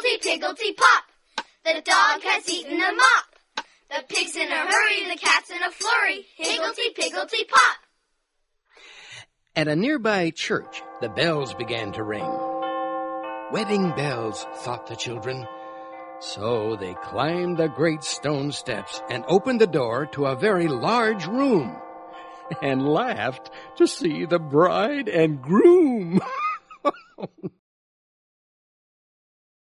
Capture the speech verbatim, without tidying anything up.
Higglety-pigglety-pop. The dog has eaten a mop. The pig's in a hurry, the cat's in a flurry. Higglety-pigglety-pop. At a nearby church, the bells began to ring. Wedding bells, thought the children. So they climbed the great stone steps and opened the door to a very large room and laughed to see the bride and groom.